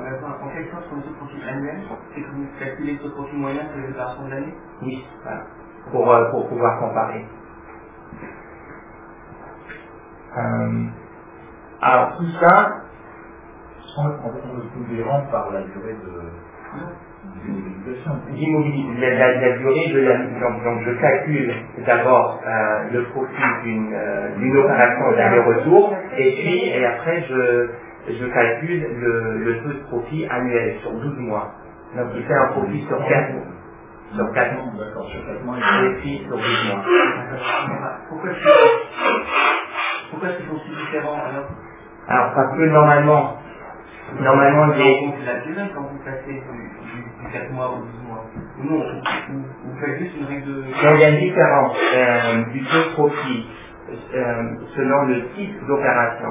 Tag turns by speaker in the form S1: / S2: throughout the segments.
S1: en quelque sorte, sur le profil annuel, c'est que vous calculez ce profil moyen sur les opérations de l'année?
S2: Oui, voilà. Pour pouvoir comparer. Alors tout ça,
S3: on le pondérant par la durée
S2: d'immobilisation. La durée de la donc je calcule d'abord le profil d'une opération d'aller-retour et après je calcule le taux de profit annuel sur 12 mois. Donc il fait un profit sur 4 mois. Sur 4 mois.
S3: D'accord, sur 4 mois
S2: et puis sur 12 mois.
S1: Pourquoi est-ce qu'ils sont si différents
S2: alors parce que normalement
S1: c'est la durée quand vous passez du 4 mois au 12 mois. Nous, vous faites juste une règle de...
S2: Donc il y a une différence du taux de profit selon le type d'opération.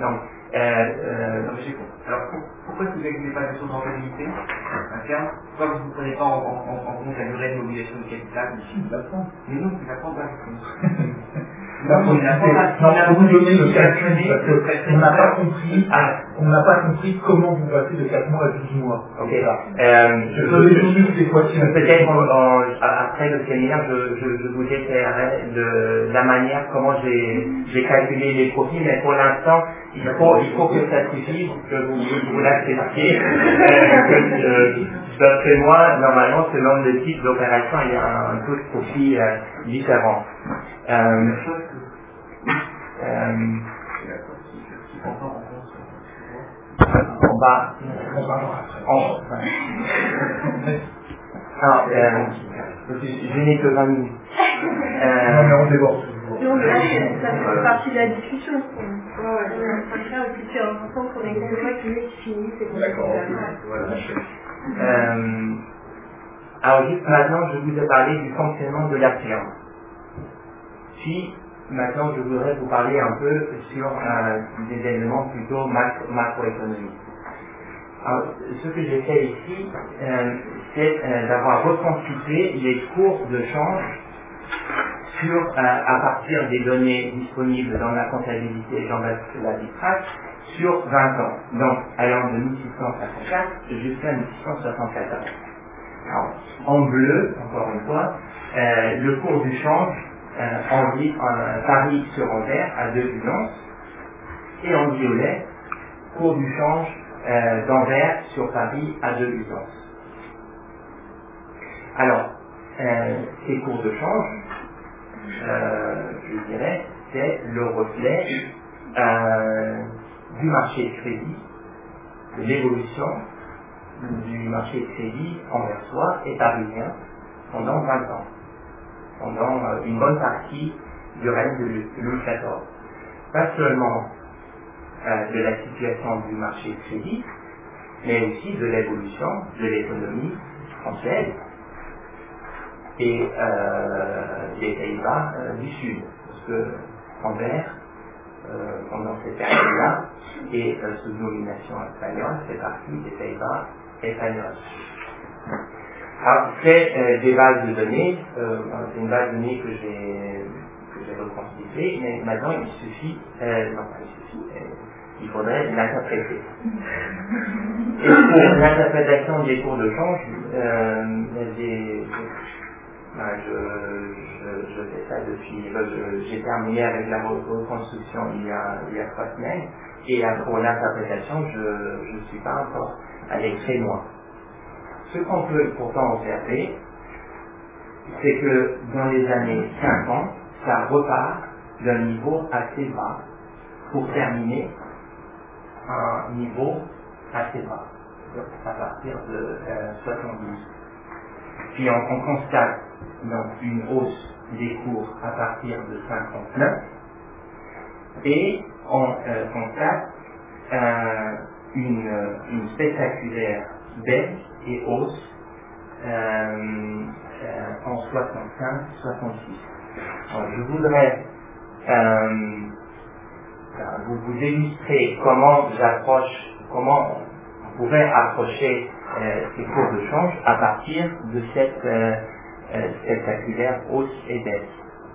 S1: Alors pourquoi est-ce que vous n'avez pas de taux de rentabilité interne? Pourquoi vous ne prenez pas en compte la durée de mobilisation de capital?
S3: Si, il l'apprend.
S1: Mais non, il l'apprend pas.
S3: Non, pour vous donner le calcul, parce qu'on n'a pas compris comment vous passez de 4 mois à 12 mois.
S2: Ok.
S3: Je peux juste des fois si
S2: peut-être après le séminaire, je vous éclairerai de la manière comment j'ai calculé les profits, mais pour l'instant, il faut que ça suffise, que vous l'acceptiez, d'après moi, normalement, selon le type d'opération, il y a un taux de profit différent. On va alors, je n'ai que 20 minutes.
S3: Non, mais on déborde.
S4: Non, mais là, ça fait partie de la discussion. On est en train de faire aussi faire en sorte qu'on ait une loi qui finisse et qu'on
S3: D'accord,
S2: alors juste maintenant, je vous ai parlé du fonctionnement de l'action. Puis, maintenant, je voudrais vous parler un peu sur des éléments plutôt macroéconomiques. Alors, ce que j'ai fait ici, c'est d'avoir reconstitué les cours de change à partir des données disponibles dans la comptabilité Jean-Baptiste Lavitrac sur 20 ans, donc allant de 1654 jusqu'à 1674. Alors, en bleu, encore une fois, le cours du change Paris sur Anvers à 2 l'once, et en violet, cours du change d'Anvers sur Paris à 2 l'once. Alors, ces cours de change, je dirais, c'est le reflet du marché de crédit, de l'évolution du marché de crédit anversois et parisien pendant 20 ans, pendant une bonne partie du règne de Louis XIV. Pas seulement de la situation du marché de crédit, mais aussi de l'évolution de l'économie française et des Pays-Bas du Sud, parce que Anvers, pendant cette période-là, et sous domination espagnole, fait partie des Pays-Bas espagnols. Alors, c'est des bases de données, c'est une base de données que j'ai reconstituée, mais maintenant il suffit, il faudrait l'interpréter. Et pour l'interprétation des cours de change, je fais ça depuis, j'ai terminé avec la reconstruction il y a 3 semaines, et pour l'interprétation, je ne suis pas encore allé très loin. Ce qu'on peut pourtant observer, c'est que dans les années 50, ça repart d'un niveau assez bas pour terminer un niveau assez bas, à partir de 72. Puis on constate donc une hausse des cours à partir de 59 et on constate une spectaculaire baisse et hausse en 65-66. Je voudrais vous illustrer comment on pourrait approcher ces cours de change à partir de cette spectaculaire hausse et baisse.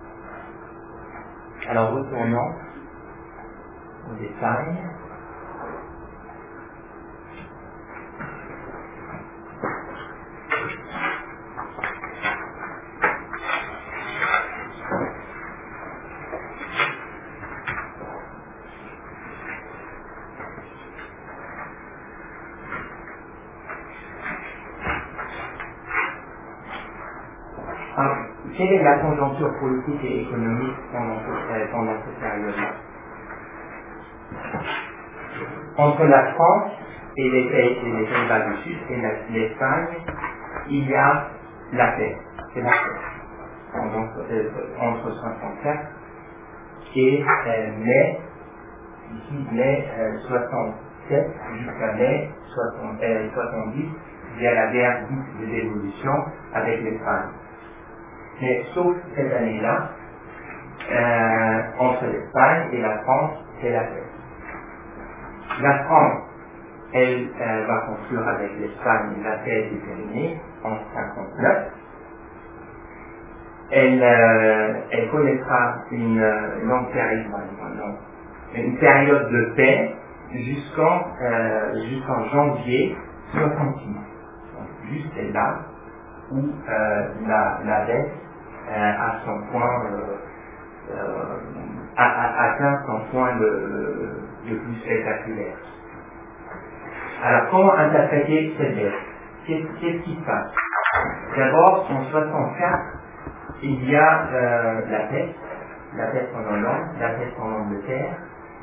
S2: Alors retournons au détail. quelle est la conjoncture politique et économique pendant cette période-là? Entre la France et les Pays-Bas du Sud et l'Espagne, il y a la paix. C'est la paix. Donc, entre 64 et mai 67 jusqu'à mai 70, il y a la guerre dite de dévolution avec l'Espagne. Mais sauf cette année-là, entre l'Espagne et la France, c'est la paix. La France, elle va conclure avec l'Espagne la paix déterminée en 1959. Elle connaîtra une longue période de paix jusqu'en janvier 66. Donc, juste là où la baisse à son point atteint son point le plus spectaculaire. Alors, comment interpréter cette baisse? Qu'est-ce qui se passe? D'abord, en 64, il y a la peste en Hollande, la peste en Angleterre,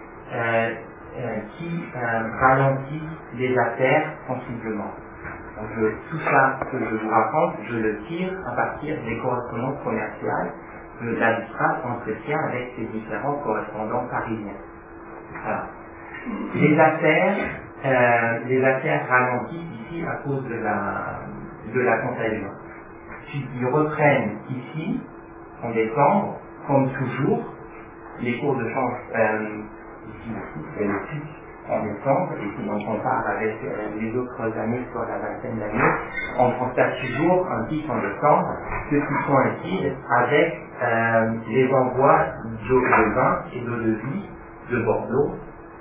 S2: qui ralentit les affaires sensiblement. Donc, tout ça que je vous raconte, je le tire à partir des correspondances commerciales que l'Adistrat entretient avec ses différents correspondants parisiens. Alors, les affaires ralentissent ici à cause de la contagion. Ils reprennent ici, en décembre, comme toujours, les cours de change, ici c'est le pic en décembre, et si on compare avec les autres années sur la vingtaine d'années, on constate toujours un pic en décembre, ce qui coïncide avec les envois d'eau de vin et d'eau de vie de Bordeaux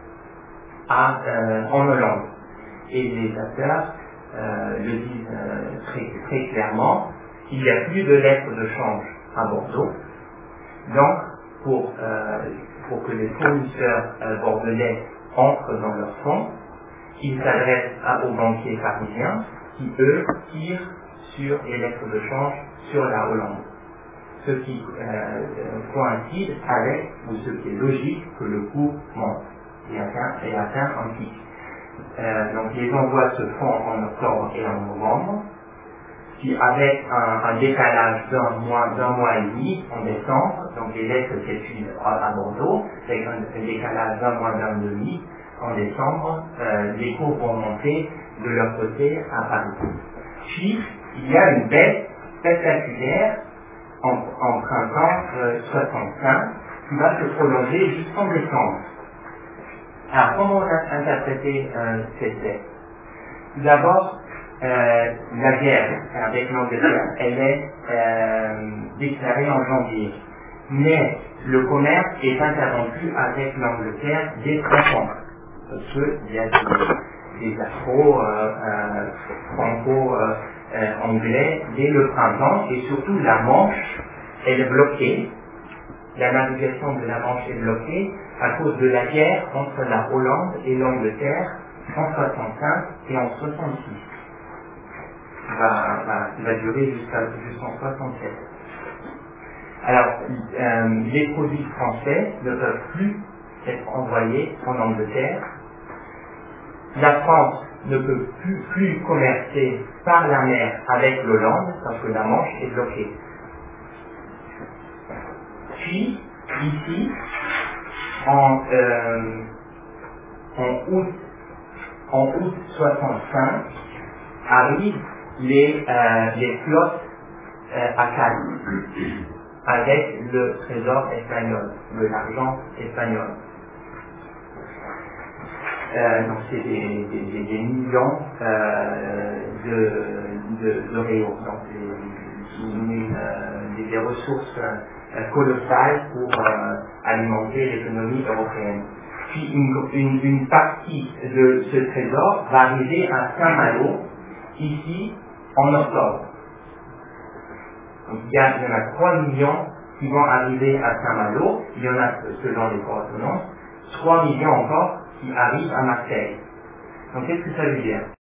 S2: en Hollande. Et les acteurs le disent très clairement, il n'y a plus de lettres de change à Bordeaux. Donc, pour que les fournisseurs bordelais entrent dans leur fonds, ils s'adressent aux banquiers parisiens qui, eux, tirent sur les lettres de change sur la Hollande. Ce qui coïncide avec, ou ce qui est logique, que le cours monte et atteint un pic. Donc les envois se font en octobre et en novembre, qui avec un décalage d'un mois et demi en décembre, donc les lettres s'épuisent à Bordeaux, avec un décalage d'un mois, d'un demi en décembre, les cours vont monter de leur côté à Paris. Puis, il y a une baisse spectaculaire en printemps 65 qui va se prolonger jusqu'en décembre. Alors, comment on a interprété cette baisse? Tout d'abord, la guerre avec l'Angleterre, elle est déclarée en janvier. Mais le commerce est interrompu avec l'Angleterre dès printemps. Parce qu'il y a des afro franco-anglais dès le printemps, et surtout la Manche, elle est bloquée. La navigation de la Manche est bloquée à cause de la guerre entre la Hollande et l'Angleterre en 65 et en 66. Qui va durer jusqu'en 67. Alors, les produits français ne peuvent plus être envoyés en Angleterre. La France ne peut plus commercer par la mer avec l'Hollande parce que la Manche est bloquée. Puis, ici, en août 65, arrivent les flottes à Cannes avec le trésor espagnol, l'argent espagnol. Donc c'est des millions de réaux, donc des ressources colossales pour alimenter l'économie européenne. Puis une partie de ce trésor va arriver à Saint-Malo, ici, en octobre. Donc il y en a 3 millions qui vont arriver à Saint-Malo, il y en a, selon les correspondances, 3 millions encore qui arrivent à Marseille. Donc qu'est-ce que ça veut dire?